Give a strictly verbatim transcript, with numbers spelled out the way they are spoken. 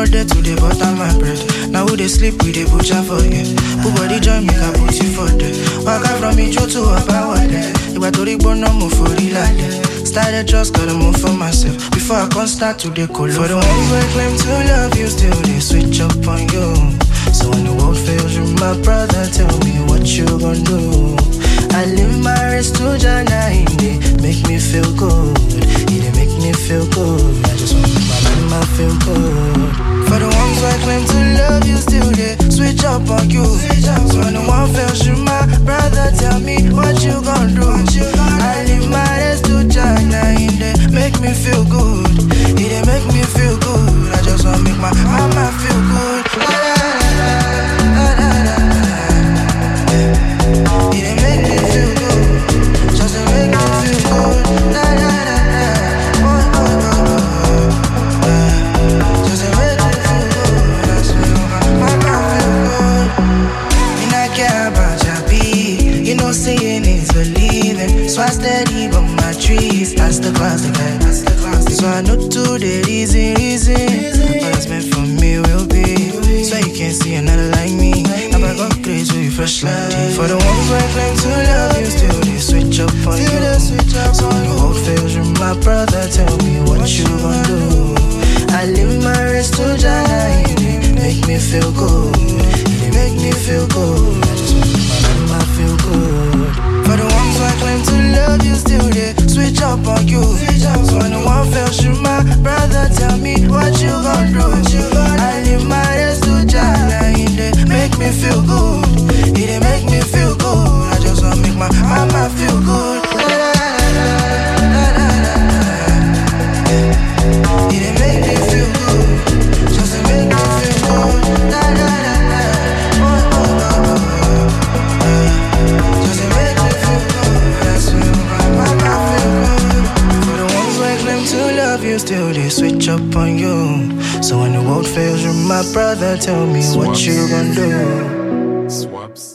no day to the butter my bread. Now who they sleep with the butcher for you? Who body join me, I put you for them. Walk out from me, to a power there. If I told you, no move for real like that. Started just gotta move for myself before I can start to decode. For the ones who claim to love you, still they switch up on you. So when the world fails you, my brother, tell me what you gonna do. I live my rest to Jana, they make me feel good. They make me feel good. I just want to make my mama feel good. For the ones who claim to love you, still they switch up on you. So when the world fails you, my brother, tell me what you gonna do. I live my rest to Jana, they make me feel good. They make me feel good. I just want to make my mama feel good. It make me feel good, just to make me feel good. Na na na na, oh oh oh oh. Just to make me feel good, that's when my mama feel good. Me not care about your beat, you know saying is believing. So I steady on my trees, that's the classic, that's the classic. So I know today easy, easy. What's meant for me will be. So you can't see another like me. I'm back up crazy with fresh like tea. For the ones who claim to love you, still they switch up on you. So when the world fails you, my brother, tell me what you gonna do. I live my rest to Jana, they make me feel good. They make me feel good. I just want to make my mama feel good. For the ones who claim to love you, still they switch up on you. So when the world fails you, my brother, tell me what you gonna do. I live my rest to Jana, they make me feel good. They make me feel good. I just wanna make my mama feel good. They make me feel good, just to make me feel good. Da da da da, oh oh oh oh. Just to make me feel good, that's when my mama feel good. For the ones who claim to love you, still they switch up on you. So when the world fails you, my brother, tell me what you gonna do. Swaps.